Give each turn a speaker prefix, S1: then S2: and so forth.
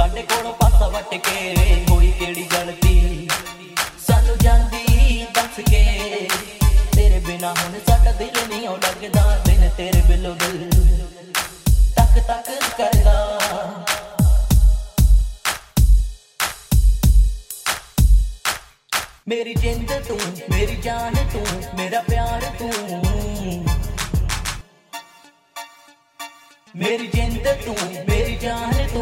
S1: साडे कोलों पासा वट के होई केड़ी गलती सानू जांदी दस के तेरे बिना हुण साडा दिल नहीं ओ लगदा दिन तेरे बिलो दिल तक तक करदा मेरी जिंद तू मेरी जान तू मेरा प्यार तू मेरी जिंद तू मेरी जान तू